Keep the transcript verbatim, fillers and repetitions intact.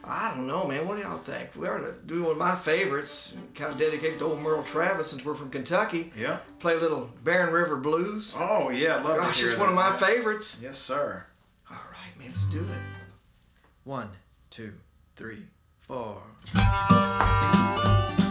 I don't know, man. What do y'all think? We ought to do one of my favorites, kind of dedicated to old Merle Travis since we're from Kentucky. Yeah. Play a little Barren River Blues. Oh, yeah, I'd love Gosh, to hear it's that. one of my Yeah. favorites. Yes, sir. All right, man, let's do it. One, two, three, four.